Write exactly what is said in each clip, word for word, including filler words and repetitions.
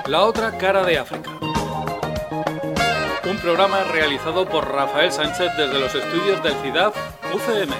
La otra cara de África. Un programa realizado por Rafael Sánchez desde los estudios del C I D A F U C M.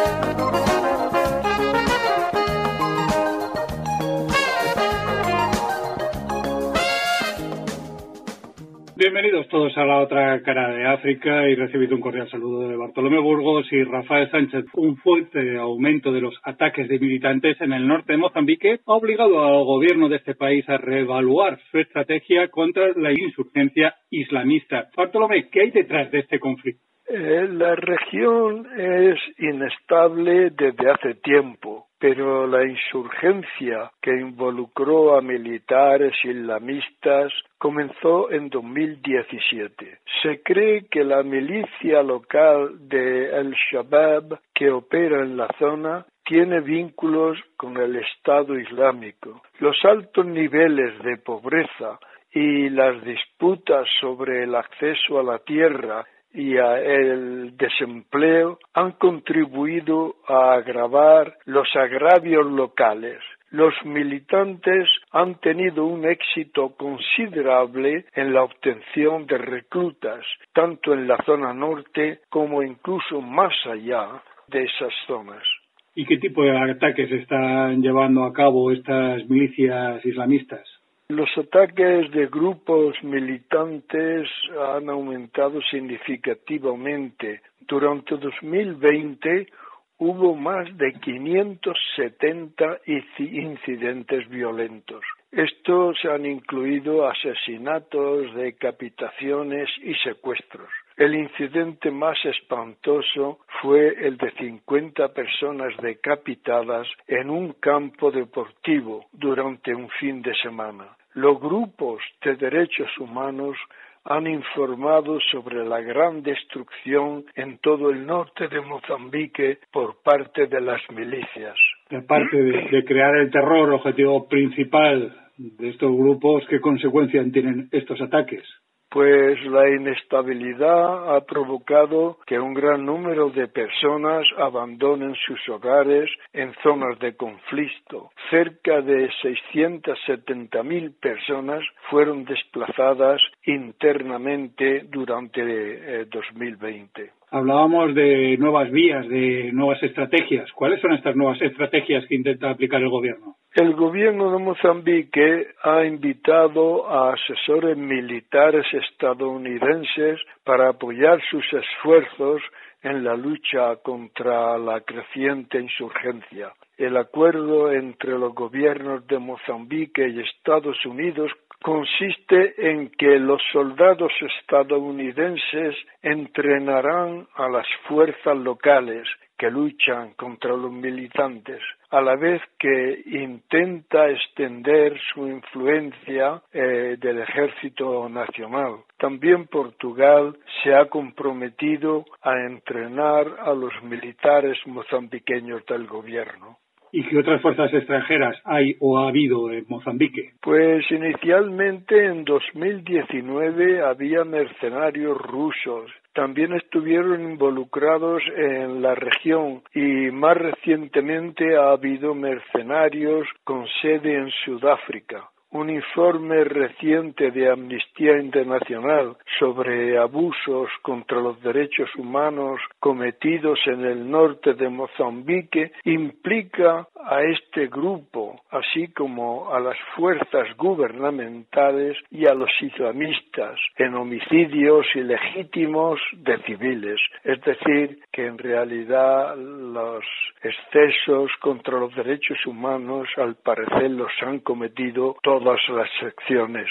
Bienvenidos todos a La otra cara de África y recibid un cordial saludo de Bartolomé Burgos y Rafael Sánchez. Un fuerte aumento de los ataques de militantes en el norte de Mozambique ha obligado al gobierno de este país a reevaluar su estrategia contra la insurgencia islamista. Bartolomé, ¿qué hay detrás de este conflicto? Eh, la región es inestable desde hace tiempo, pero la insurgencia que involucró a militares islamistas comenzó en dos mil diecisiete. Se cree que la milicia local de El Shabab, que opera en la zona, tiene vínculos con el Estado Islámico. Los altos niveles de pobreza y las disputas sobre el acceso a la tierra y a el desempleo han contribuido a agravar los agravios locales. Los militantes han tenido un éxito considerable en la obtención de reclutas, tanto en la zona norte como incluso más allá de esas zonas. ¿Y qué tipo de ataques están llevando a cabo estas milicias islamistas? Los ataques de grupos militantes han aumentado significativamente. Durante dos mil veinte hubo más de quinientos setenta incidentes violentos. Estos han incluido asesinatos, decapitaciones y secuestros. El incidente más espantoso fue el de cincuenta personas decapitadas en un campo deportivo durante un fin de semana. Los grupos de derechos humanos han informado sobre la gran destrucción en todo el norte de Mozambique por parte de las milicias. Aparte de, de crear el terror, objetivo principal de estos grupos, ¿qué consecuencias tienen estos ataques? Pues la inestabilidad ha provocado que un gran número de personas abandonen sus hogares en zonas de conflicto. Cerca de seiscientas setenta mil personas fueron desplazadas internamente durante eh, dos mil veinte. Hablábamos de nuevas vías, de nuevas estrategias. ¿Cuáles son estas nuevas estrategias que intenta aplicar el gobierno? El gobierno de Mozambique ha invitado a asesores militares estadounidenses para apoyar sus esfuerzos en la lucha contra la creciente insurgencia. El acuerdo entre los gobiernos de Mozambique y Estados Unidos consiste en que los soldados estadounidenses entrenarán a las fuerzas locales que luchan contra los militantes, a la vez que intenta extender su influencia eh, del Ejército Nacional. También Portugal se ha comprometido a entrenar a los militares mozambiqueños del gobierno. ¿Y qué otras fuerzas extranjeras hay o ha habido en Mozambique? Pues inicialmente en dos mil diecinueve había mercenarios rusos. También estuvieron involucrados en la región y más recientemente ha habido mercenarios con sede en Sudáfrica. Un informe reciente de Amnistía Internacional sobre abusos contra los derechos humanos cometidos en el norte de Mozambique implica a este grupo, así como a las fuerzas gubernamentales y a los islamistas, en homicidios ilegítimos de civiles. Es decir, que en realidad los excesos contra los derechos humanos al parecer los han cometido todos todas las secciones.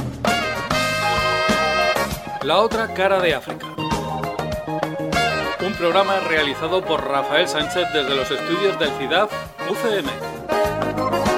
La otra cara de África. Un programa realizado por Rafael Sánchez desde los estudios del C I D A F U C M.